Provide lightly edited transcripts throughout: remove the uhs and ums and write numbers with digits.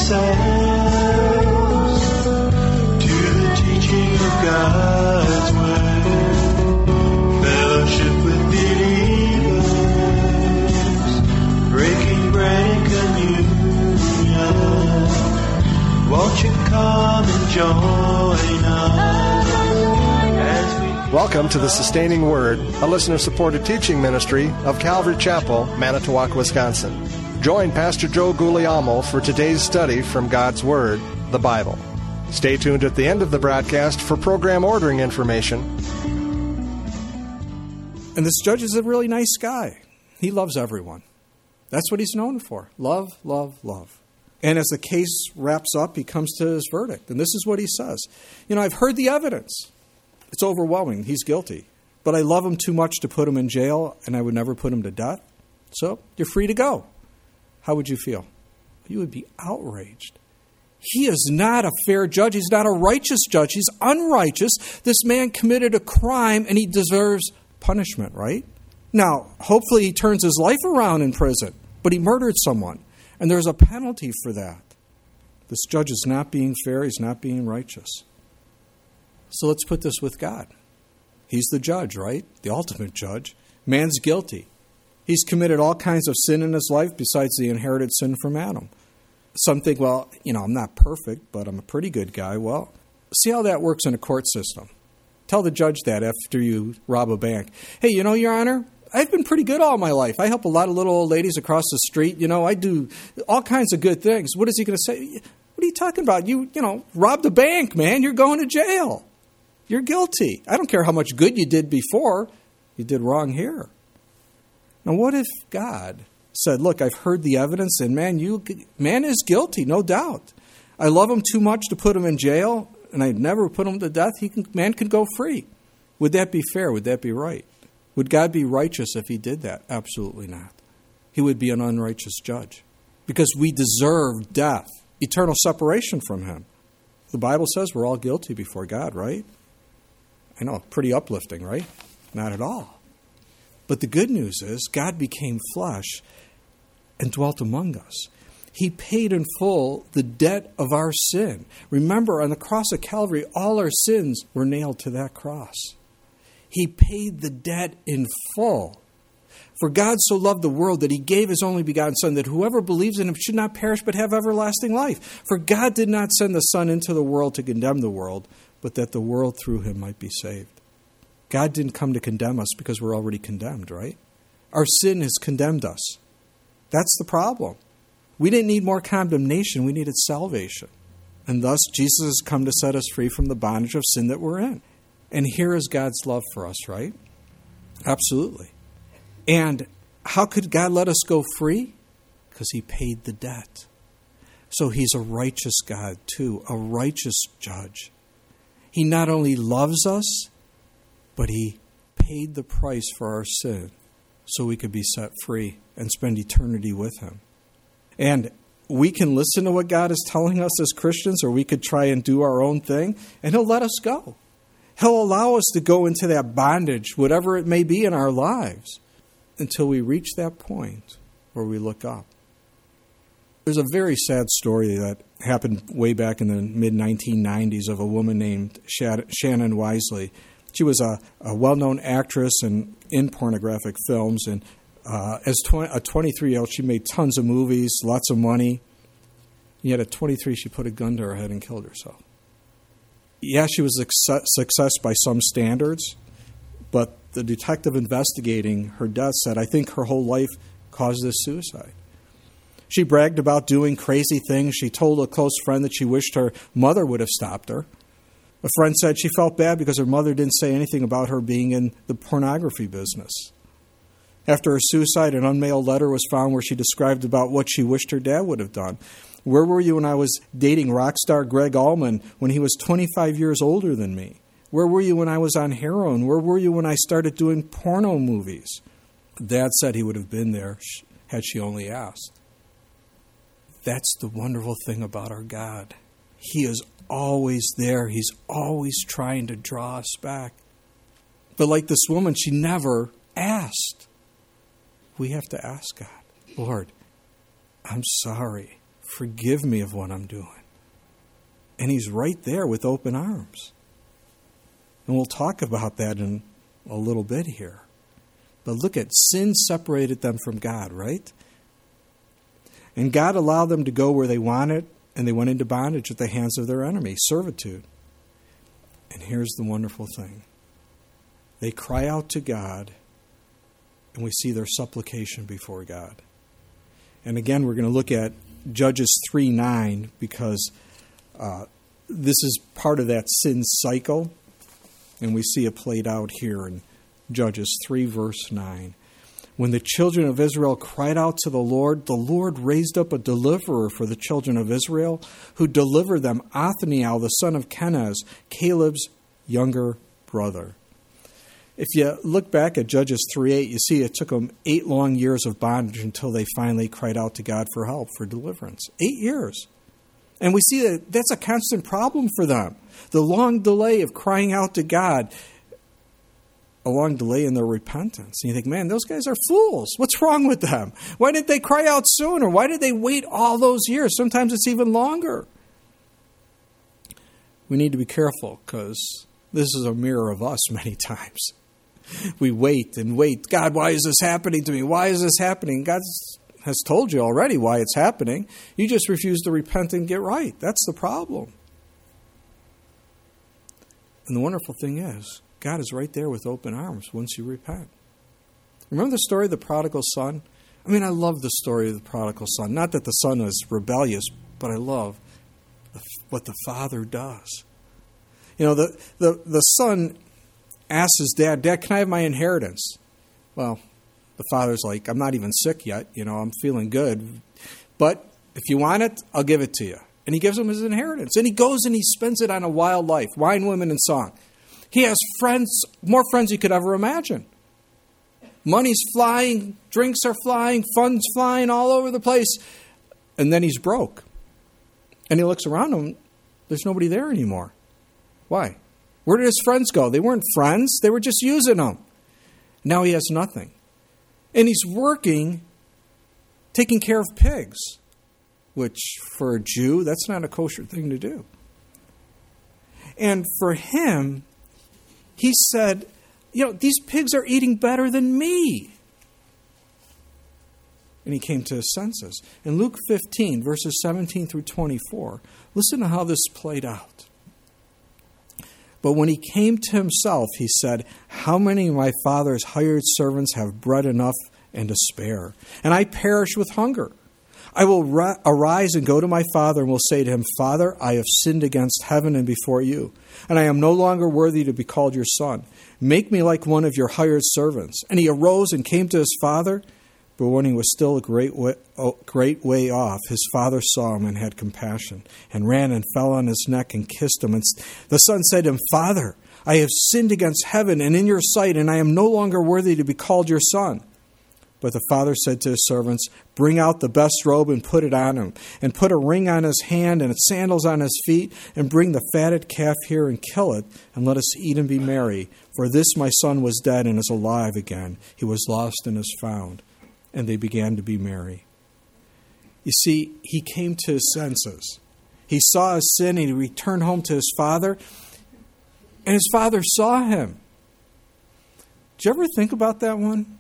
ourselves to the teaching of God's Word. Fellowship with believers, breaking bread and communion. Won't you come and join us as we... Welcome to the Sustaining Word, a listener-supported teaching ministry of Calvary Chapel, Manitowoc, Wisconsin. Join Pastor Joe Guglielmo for today's study from God's Word, the Bible. Stay tuned at the end of the broadcast for program ordering information. And this judge is a really nice guy. He loves everyone. That's what he's known for. Love, love, love. And as the case wraps up, he comes to his verdict. And this is what he says. I've heard the evidence. It's overwhelming. He's guilty. But I love him too much to put him in jail, and I would never put him to death. So you're free to go. How would you feel? You would be outraged. He is not a fair judge. He's not a righteous judge. He's unrighteous. This man committed a crime, and he deserves punishment, right? Now, hopefully he turns his life around in prison, but he murdered someone, and there's a penalty for that. This judge is not being fair. He's not being righteous. So let's put this with God. He's the judge, right? The ultimate judge. Man's guilty. He's committed all kinds of sin in his life besides the inherited sin from Adam. Some think, well, I'm not perfect, but I'm a pretty good guy. Well, see how that works in a court system. Tell the judge that after you rob a bank. Hey, Your Honor, I've been pretty good all my life. I help a lot of little old ladies across the street. I do all kinds of good things. What is he going to say? What are you talking about? You robbed a bank, man. You're going to jail. You're guilty. I don't care how much good you did before. You did wrong here. Now, what if God said, look, I've heard the evidence, and man is guilty, no doubt. I love him too much to put him in jail, and I'd never put him to death. Man can go free. Would that be fair? Would that be right? Would God be righteous if he did that? Absolutely not. He would be an unrighteous judge because we deserve death, eternal separation from him. The Bible says we're all guilty before God, right? I know, pretty uplifting, right? Not at all. But the good news is God became flesh and dwelt among us. He paid in full the debt of our sin. Remember, on the cross of Calvary, all our sins were nailed to that cross. He paid the debt in full. For God so loved the world that he gave his only begotten Son, that whoever believes in him should not perish but have everlasting life. For God did not send the Son into the world to condemn the world, but that the world through him might be saved. God didn't come to condemn us because we're already condemned, right? Our sin has condemned us. That's the problem. We didn't need more condemnation. We needed salvation. And thus, Jesus has come to set us free from the bondage of sin that we're in. And here is God's love for us, right? Absolutely. And how could God let us go free? Because he paid the debt. So he's a righteous God, too, a righteous judge. He not only loves us, but he paid the price for our sin so we could be set free and spend eternity with him. And we can listen to what God is telling us as Christians, or we could try and do our own thing, and he'll let us go. He'll allow us to go into that bondage, whatever it may be in our lives, until we reach that point where we look up. There's a very sad story that happened way back in the mid-1990s of a woman named Shannon Wisely. She was a well-known actress in pornographic films, and as a 23-year-old, she made tons of movies, lots of money. Yet at 23, she put a gun to her head and killed herself. Yeah, she was a success by some standards, but the detective investigating her death said, I think her whole life caused this suicide. She bragged about doing crazy things. She told a close friend that she wished her mother would have stopped her. A friend said she felt bad because her mother didn't say anything about her being in the pornography business. After her suicide, an unmailed letter was found where she described about what she wished her dad would have done. Where were you when I was dating rock star Greg Allman when he was 25 years older than me? Where were you when I was on heroin? Where were you when I started doing porno movies? Dad said he would have been there had she only asked. That's the wonderful thing about our God. He is always there. He's always trying to draw us back. But like this woman, she never asked. We have to ask God, Lord, I'm sorry Forgive me of what I'm doing. And he's right there with open arms. And we'll talk about that in a little bit here. But look at sin separated them from God, right? And God allowed them to go where they wanted, and they went into bondage at the hands of their enemy, servitude. And here's the wonderful thing. They cry out to God, and we see their supplication before God. And again, we're going to look at Judges 3:9 because this is part of that sin cycle, and we see it played out here in Judges 3, verse 9. When the children of Israel cried out to the Lord raised up a deliverer for the children of Israel, who delivered them, Othniel, the son of Kenaz, Caleb's younger brother. If you look back at Judges 3:8, you see it took them 8 long years of bondage until they finally cried out to God for help, for deliverance. 8 years. And we see that that's a constant problem for them. The long delay of crying out to God, a long delay in their repentance. And you think, man, those guys are fools. What's wrong with them? Why didn't they cry out sooner? Why did they wait all those years? Sometimes it's even longer. We need to be careful because this is a mirror of us many times. We wait and wait. God, why is this happening to me? Why is this happening? God has told you already why it's happening. You just refuse to repent and get right. That's the problem. And the wonderful thing is, God is right there with open arms once you repent. Remember the story of the prodigal son? I mean, I love the story of the prodigal son. Not that the son is rebellious, but I love what the father does. You know, the son asks his dad, Dad, can I have my inheritance? Well, the father's like, I'm not even sick yet. You know, I'm feeling good. But if you want it, I'll give it to you. And he gives him his inheritance. And he goes and he spends it on a wild life, wine, women, and song. He has friends, more friends he could ever imagine. Money's flying, drinks are flying, fun's flying all over the place. And then he's broke. And he looks around him, there's nobody there anymore. Why? Where did his friends go? They weren't friends, they were just using him. Now he has nothing. And he's working, taking care of pigs, which for a Jew, that's not a kosher thing to do. And for him, he said, you know, these pigs are eating better than me. And he came to his senses. In Luke 15, verses 17 through 24, listen to how this played out. But when he came to himself, he said, how many of my father's hired servants have bread enough and to spare? And I perish with hunger. I will arise and go to my father and will say to him, Father, I have sinned against heaven and before you, and I am no longer worthy to be called your son. Make me like one of your hired servants. And he arose and came to his father. But when he was still a great way off, his father saw him and had compassion, and ran and fell on his neck and kissed him. And the son said to him, Father, I have sinned against heaven and in your sight, and I am no longer worthy to be called your son. But the father said to his servants, Bring out the best robe and put it on him, and put a ring on his hand and sandals on his feet, and bring the fatted calf here and kill it, and let us eat and be merry. For this my son was dead and is alive again. He was lost and is found. And they began to be merry. You see, he came to his senses. He saw his sin and he returned home to his father. And his father saw him. Did you ever think about that one?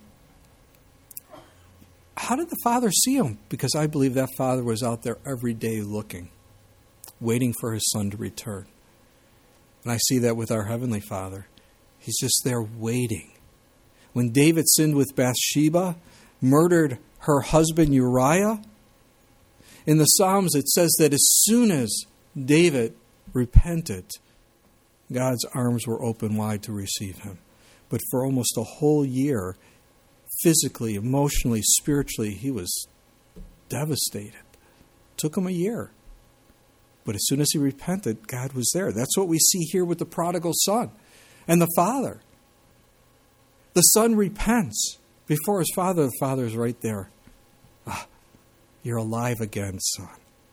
How did the father see him? Because I believe that father was out there every day looking, waiting for his son to return. And I see that with our Heavenly Father. He's just there waiting. When David sinned with Bathsheba, murdered her husband Uriah, in the Psalms it says that as soon as David repented, God's arms were open wide to receive him. But for almost a whole year, physically, emotionally, spiritually, he was devastated. It took him a year. But as soon as he repented, God was there. That's what we see here with the prodigal son and the father. The son repents. Before his father, the father is right there. You're alive again, son.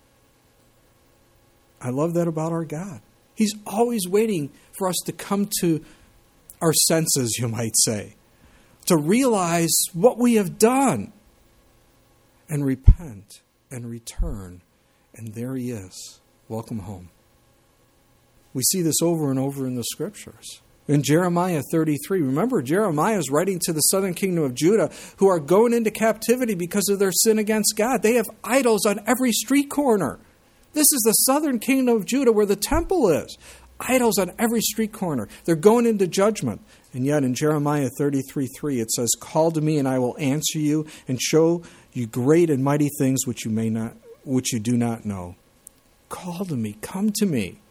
I love that about our God. He's always waiting for us to come to our senses, you might say, to realize what we have done and repent and return And there he is. Welcome home. We see this over and over in the Scriptures. In Jeremiah 33, remember, Jeremiah is writing to the southern kingdom of Judah who are going into captivity because of their sin against God. They have idols on every street corner. This is the southern kingdom of Judah where the temple is. Idols on every street corner. They're going into judgment. And yet in Jeremiah 33:3 it says, "Call to me and I will answer you and show you great and mighty things which you do not know." Call to me. Come to me.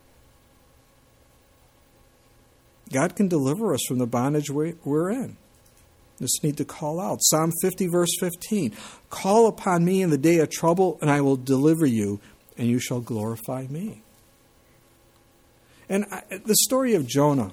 God can deliver us from the bondage we're in. Just need to call out. Psalm 50, verse 15. "Call upon me in the day of trouble, and I will deliver you, and you shall glorify me." And the story of Jonah,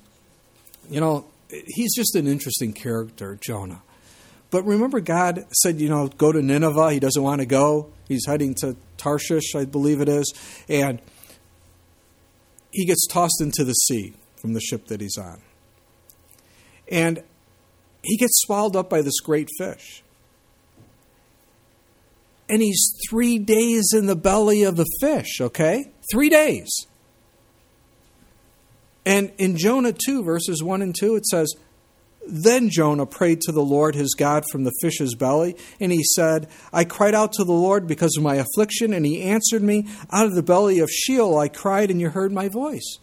he's just an interesting character, Jonah. But remember, God said, go to Nineveh. He doesn't want to go. He's heading to Tarshish, I believe it is. And he gets tossed into the sea from the ship that he's on. And he gets swallowed up by this great fish. And he's 3 days in the belly of the fish, okay? 3 days. And in Jonah 2, verses 1 and 2, it says, "Then Jonah prayed to the Lord his God from the fish's belly, and he said, I cried out to the Lord because of my affliction, and he answered me. Out of the belly of Sheol I cried, and you heard my voice."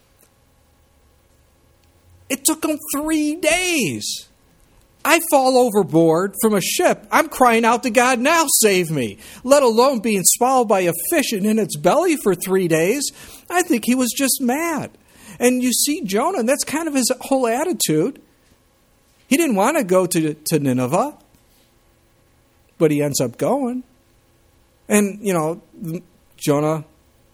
It took him 3 days. I fall overboard from a ship. I'm crying out to God, now save me. Let alone being swallowed by a fish and in its belly for 3 days. I think he was just mad. And you see Jonah, and that's kind of his whole attitude. He didn't want to go to Nineveh, but he ends up going. And, Jonah,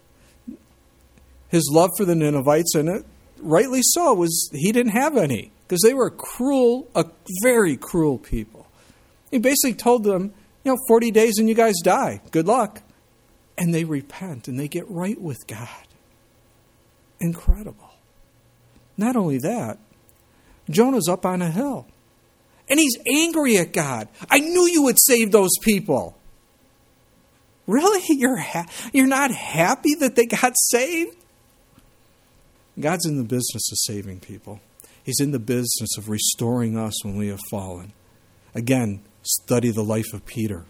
his love for the Ninevites, and it rightly so, was he didn't have any, because they were a very cruel people. He basically told them, 40 days and you guys die. Good luck. And they repent and they get right with God. Incredible. Not only that, Jonah's up on a hill. And he's angry at God. I knew you would save those people. Really? You're not happy that they got saved? God's in the business of saving people. He's in the business of restoring us when we have fallen. Again, study the life of Peter.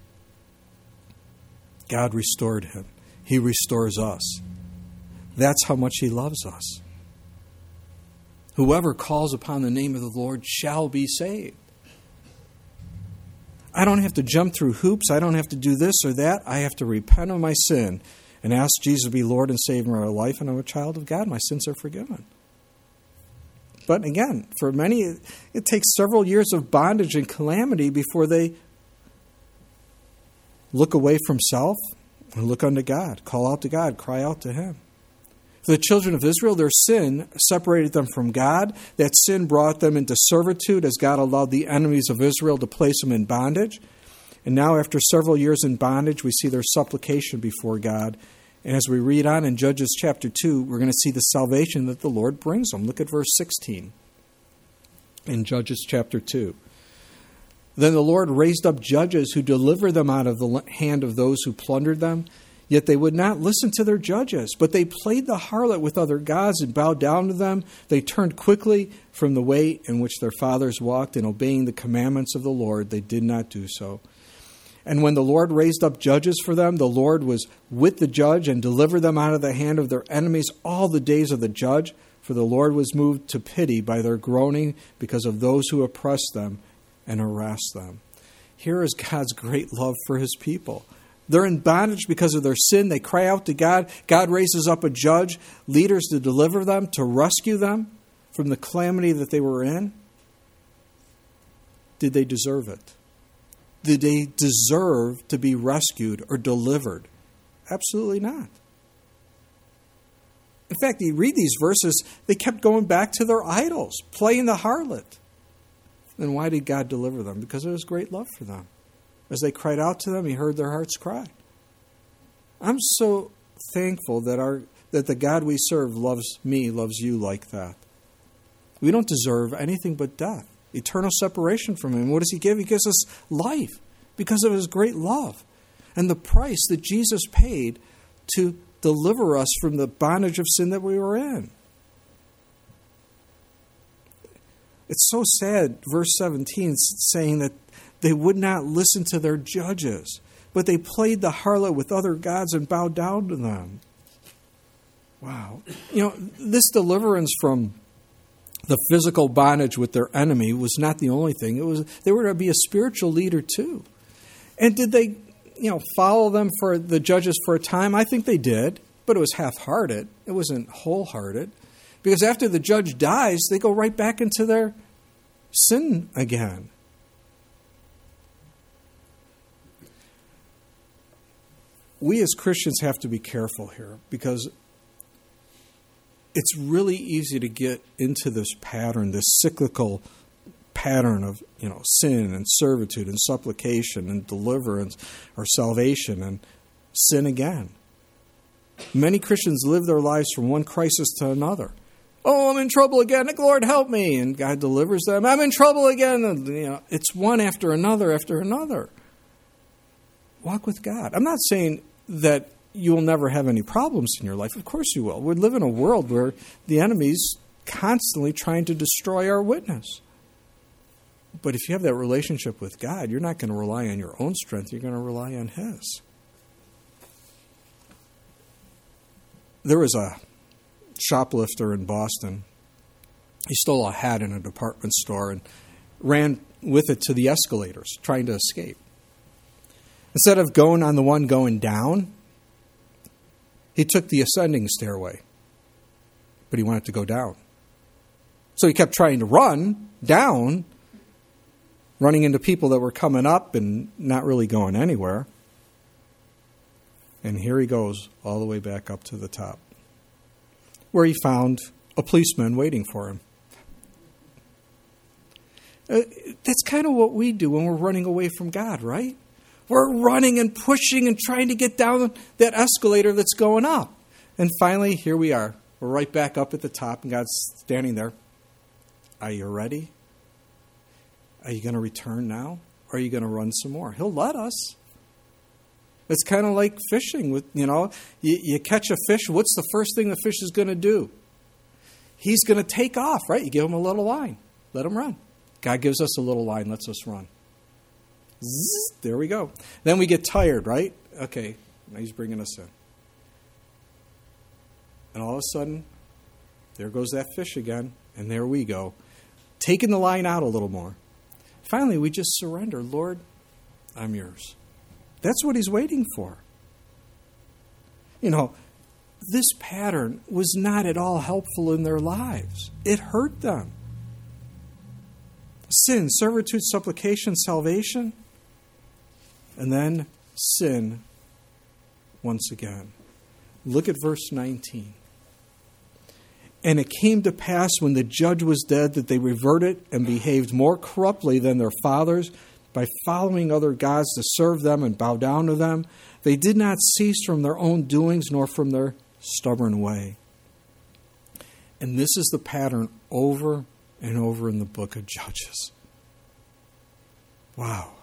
God restored him. He restores us. That's how much he loves us. Whoever calls upon the name of the Lord shall be saved. I don't have to jump through hoops. I don't have to do this or that. I have to repent of my sin and ask Jesus to be Lord and Savior of my life, and I'm a child of God. My sins are forgiven. But again, for many, it takes several years of bondage and calamity before they look away from self and look unto God, call out to God, cry out to Him. For the children of Israel, their sin separated them from God. That sin brought them into servitude as God allowed the enemies of Israel to place them in bondage. And now, after several years in bondage, we see their supplication before God. And as we read on in Judges chapter 2, we're going to see the salvation that the Lord brings them. Look at verse 16 in Judges chapter 2. Then the Lord raised up judges who delivered them out of the hand of those who plundered them. Yet they would not listen to their judges, but they played the harlot with other gods and bowed down to them. They turned quickly from the way in which their fathers walked, and obeying the commandments of the Lord, they did not do so. And when the Lord raised up judges for them, the Lord was with the judge and delivered them out of the hand of their enemies all the days of the judge. For the Lord was moved to pity by their groaning because of those who oppressed them and harassed them. Here is God's great love for His people. They're in bondage because of their sin. They cry out to God. God raises up a judge, leaders to deliver them, to rescue them from the calamity that they were in. Did they deserve it? Did they deserve to be rescued or delivered? Absolutely not. In fact, you read these verses, they kept going back to their idols, playing the harlot. Then why did God deliver them? Because of His great love for them. As they cried out to them, He heard their hearts cry. I'm so thankful that the God we serve loves me, loves you like that. We don't deserve anything but death, eternal separation from Him. What does He give? He gives us life because of His great love. and the price that Jesus paid to deliver us from the bondage of sin that we were in. It's so sad, verse 17, saying that they would not listen to their judges, but they played the harlot with other gods and bowed down to them. Wow. This deliverance from the physical bondage with their enemy was not the only thing. They were to be a spiritual leader too. And did they, follow them for the judges for a time? I think they did, but it was half-hearted. It wasn't wholehearted. Because after the judge dies, they go right back into their sin again. We as Christians have to be careful here, because it's really easy to get into this pattern, this cyclical pattern of sin and servitude and supplication and deliverance or salvation and sin again. Many Christians live their lives from one crisis to another. Oh, I'm in trouble again. Lord, help me. And God delivers them. I'm in trouble again. And, it's one after another after another. Walk with God. I'm not saying that you will never have any problems in your life. Of course you will. We live in a world where the enemy's constantly trying to destroy our witness. But if you have that relationship with God, you're not going to rely on your own strength. You're going to rely on His. There was a shoplifter in Boston. He stole a hat in a department store and ran with it to the escalators, trying to escape. Instead of going on the one going down, he took the ascending stairway, but he wanted to go down. So he kept trying to run down, running into people that were coming up and not really going anywhere. And here he goes all the way back up to the top, where he found a policeman waiting for him. That's kind of what we do when we're running away from God, right? We're running and pushing and trying to get down that escalator that's going up. And finally, here we are. We're right back up at the top, and God's standing there. Are you ready? Are you going to return now? Or are you going to run some more? He'll let us. It's kind of like fishing. You catch a fish. What's the first thing the fish is going to do? He's going to take off, right? You give him a little line. Let him run. God gives us a little line, lets us run. Zzz, there we go. Then we get tired, right? Okay, now He's bringing us in. And all of a sudden, there goes that fish again, and there we go. Taking the line out a little more. Finally, we just surrender. Lord, I'm yours. That's what He's waiting for. This pattern was not at all helpful in their lives. It hurt them. Sin, servitude, supplication, salvation, and then sin once again. Look at verse 19. And it came to pass when the judge was dead that they reverted and behaved more corruptly than their fathers by following other gods to serve them and bow down to them. They did not cease from their own doings nor from their stubborn way. And this is the pattern over and over in the book of Judges. Wow.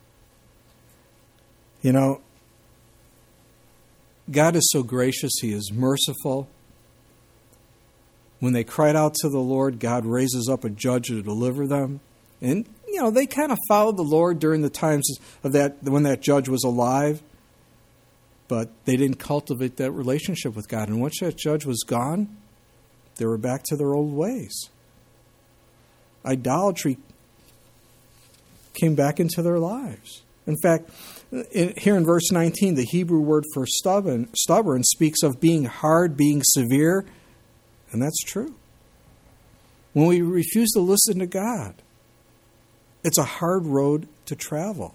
God is so gracious. He is merciful. When they cried out to the Lord, God raises up a judge to deliver them. And, they kind of followed the Lord during the times of when that judge was alive. But they didn't cultivate that relationship with God. And once that judge was gone, they were back to their old ways. Idolatry came back into their lives. In fact, here in verse 19, the Hebrew word for stubborn speaks of being hard, being severe, and that's true. When we refuse to listen to God, it's a hard road to travel.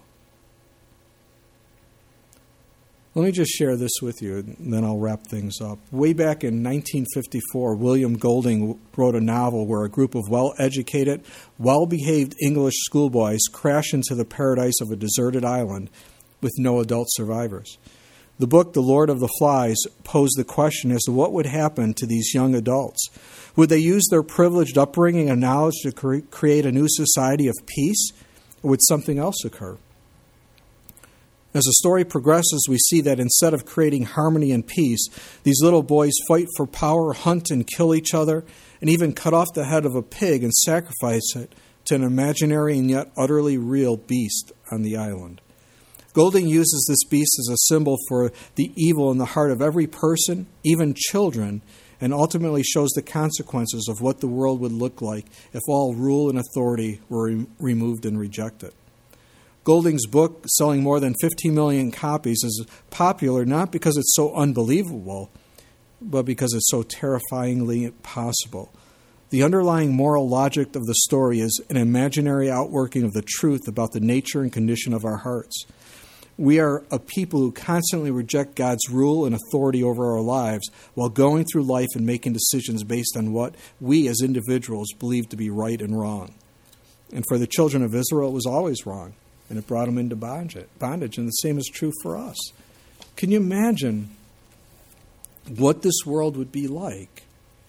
Let me just share this with you, and then I'll wrap things up. Way back in 1954, William Golding wrote a novel where a group of well-educated, well-behaved English schoolboys crash into the paradise of a deserted island with no adult survivors. The book, The Lord of the Flies, posed the question as to what would happen to these young adults. Would they use their privileged upbringing and knowledge to create a new society of peace, or would something else occur? As the story progresses, we see that instead of creating harmony and peace, these little boys fight for power, hunt and kill each other, and even cut off the head of a pig and sacrifice it to an imaginary and yet utterly real beast on the island. Golding uses this beast as a symbol for the evil in the heart of every person, even children, and ultimately shows the consequences of what the world would look like if all rule and authority were removed and rejected. Golding's book, selling more than 15 million copies, is popular not because it's so unbelievable, but because it's so terrifyingly possible. The underlying moral logic of the story is an imaginary outworking of the truth about the nature and condition of our hearts. We are a people who constantly reject God's rule and authority over our lives while going through life and making decisions based on what we as individuals believe to be right and wrong. And for the children of Israel, it was always wrong, and it brought them into bondage. And the same is true for us. Can you imagine what this world would be like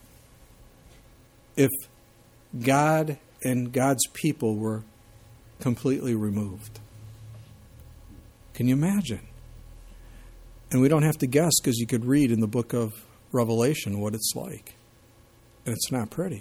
if God and God's people were completely removed? Can you imagine? And we don't have to guess because you could read in the book of Revelation what it's like. And it's not pretty.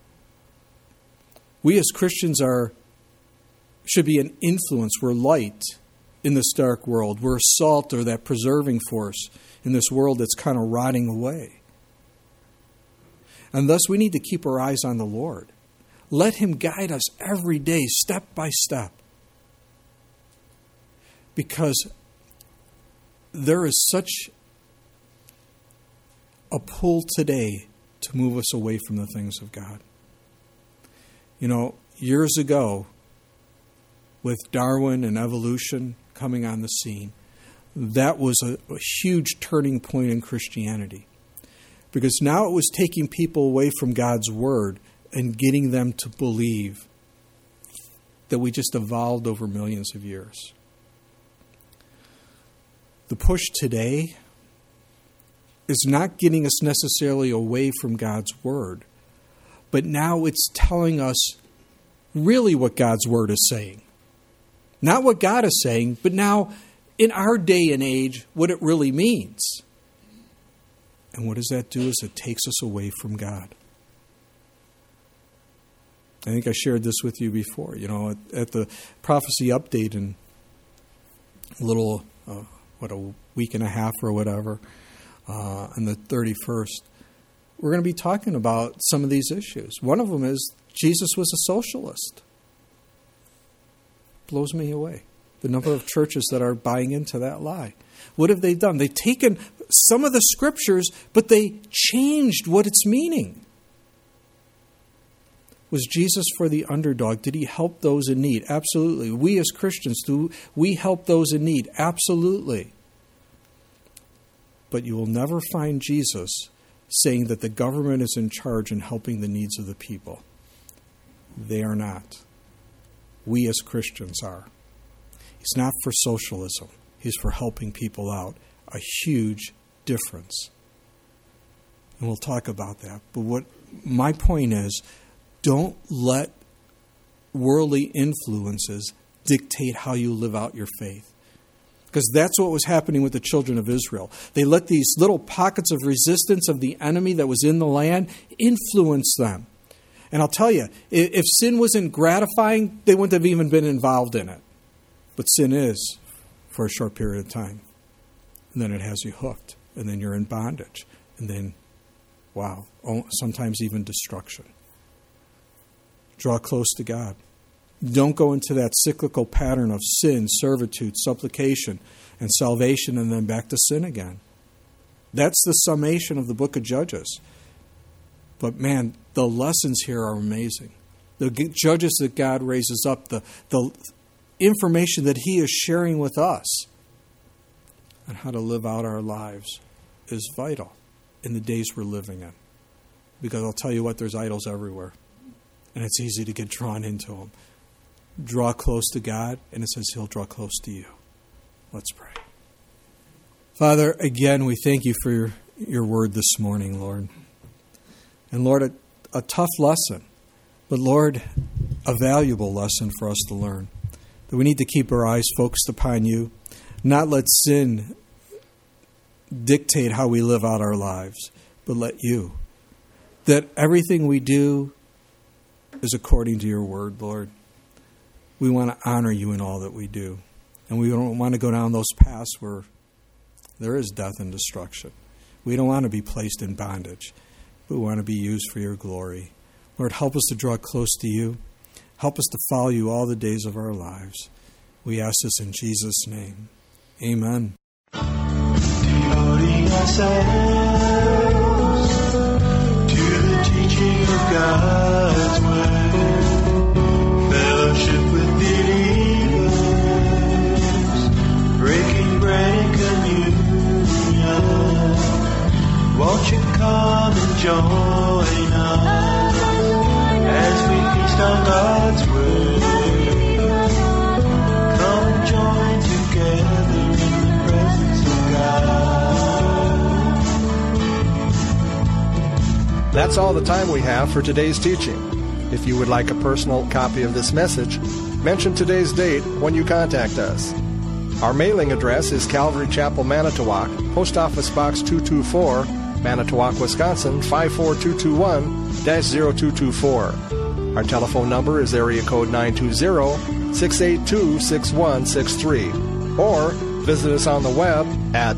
We as Christians should be an influence. We're light in this dark world. We're salt, or that preserving force in this world that's kind of rotting away. And thus we need to keep our eyes on the Lord. Let Him guide us every day, step by step. Because there is such a pull today to move us away from the things of God. You know, years ago, with Darwin and evolution coming on the scene, that was a huge turning point in Christianity. Because now it was taking people away from God's Word and getting them to believe that we just evolved over millions of years. The push today is not getting us necessarily away from God's Word, but now it's telling us really what God's Word is saying. Not what God is saying, but now in our day and age, what it really means. And what does that do is it takes us away from God. I think I shared this with you before. You know, at the prophecy update in a little... a week and a half or whatever, on the 31st, we're going to be talking about some of these issues. One of them is Jesus was a socialist. Blows me away. The number of churches that are buying into that lie. What have they done? They've taken some of the scriptures, but they changed what it's meaning. Was Jesus for the underdog? Did He help those in need? Absolutely. We as Christians, do we help those in need? Absolutely. But you will never find Jesus saying that the government is in charge in helping the needs of the people. They are not. We as Christians are. He's not for socialism. He's for helping people out. A huge difference. And we'll talk about that. But what my point is, don't let worldly influences dictate how you live out your faith. Because that's what was happening with the children of Israel. They let these little pockets of resistance of the enemy that was in the land influence them. And I'll tell you, if sin wasn't gratifying, they wouldn't have even been involved in it. But sin is for a short period of time. And then it has you hooked. And then you're in bondage. And then, wow, sometimes even destruction. Draw close to God. Don't go into that cyclical pattern of sin, servitude, supplication, and salvation, and then back to sin again. That's the summation of the book of Judges. But man, the lessons here are amazing. The judges that God raises up, the information that He is sharing with us on how to live out our lives is vital in the days we're living in. Because I'll tell you what, there's idols everywhere. And it's easy to get drawn into them. Draw close to God, and it says He'll draw close to you. Let's pray. Father, again, we thank You for Your word this morning, Lord. And Lord, a tough lesson, but Lord, a valuable lesson for us to learn. That we need to keep our eyes focused upon You. not let sin dictate how we live out our lives, but let you. That everything we do is according to your word, Lord. We want to honor you in all that we do. And we don't want to go down those paths where there is death and destruction. We don't want to be placed in bondage. We want to be used for your glory. Lord, help us to draw close to you. Help us to follow you all the days of our lives. We ask this in Jesus' name. Amen. Devoting ourselves to the teaching of God's word, fellowship with believers, breaking bread and communion. Won't you come and join us as we feast on God's word? Come and join together in the presence of God. That's all the time we have for today's teaching. If you would like a personal copy of this message, mention today's date when you contact us. Our mailing address is Calvary Chapel, Manitowoc, Post Office Box 224, Manitowoc, Wisconsin, 54221-0224. Our telephone number is area code 920-682-6163. Or visit us on the web at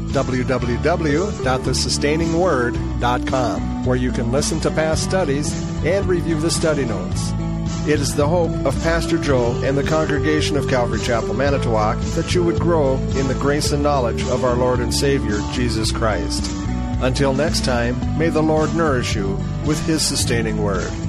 www.thesustainingsword.com, where you can listen to past studies and review the study notes. It is the hope of Pastor Joe and the congregation of Calvary Chapel, Manitowoc, that you would grow in the grace and knowledge of our Lord and Savior, Jesus Christ. Until next time, may the Lord nourish you with His sustaining word.